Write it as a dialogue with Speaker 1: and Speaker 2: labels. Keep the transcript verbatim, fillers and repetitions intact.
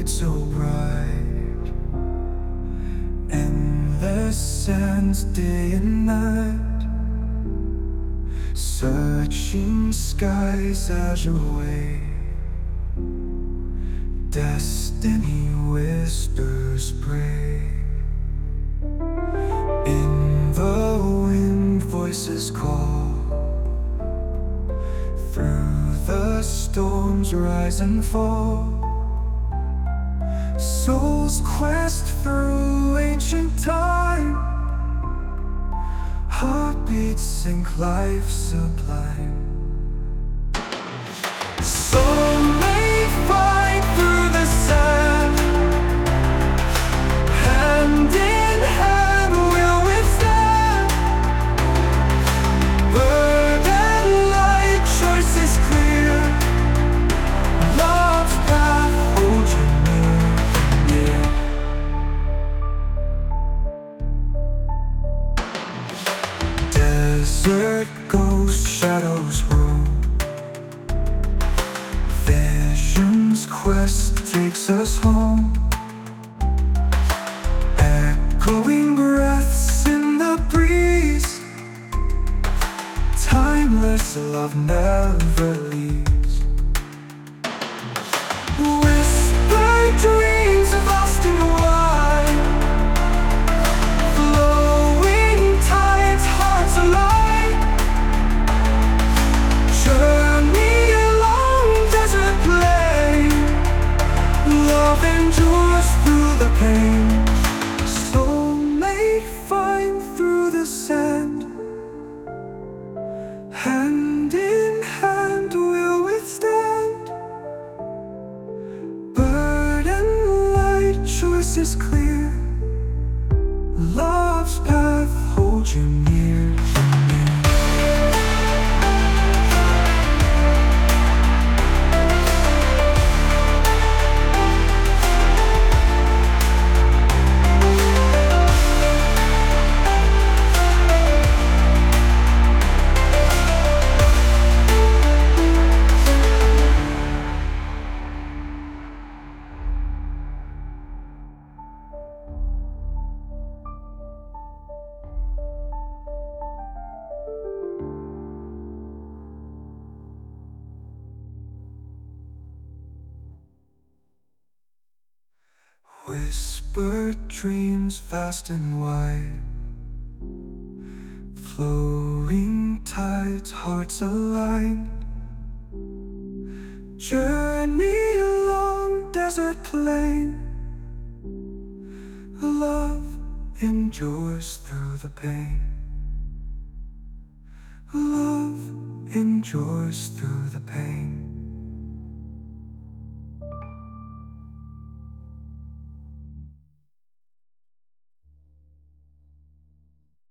Speaker 1: light so bright, endless sands day and night, searching skies azure way. Destiny whispers pray. In the wind voices call, through the storms rise and fall. Souls quest through ancient time, heartbeats sink life sublime. Soul may fight through the sand, hand in hand we'll withstand. Bird and light, choice is clear. Love's path holds you near, near. Desert ghost shadows roam, vision's quest takes us home. Echoing breaths in the breeze, timeless love never leaves. Whispered dreams of lost and wide, flowing tides, hearts alive. Journey along desert plain, love endures through the pain. Soulmate find through the sand, hand in hand we'll withstand. Bird and light, choice is clear. Love's path holds you near, near. Whispered dreams vast and wide, flowing tides, hearts aligned. Journey along desert plain, love endures through the pain. Love endures through the pain.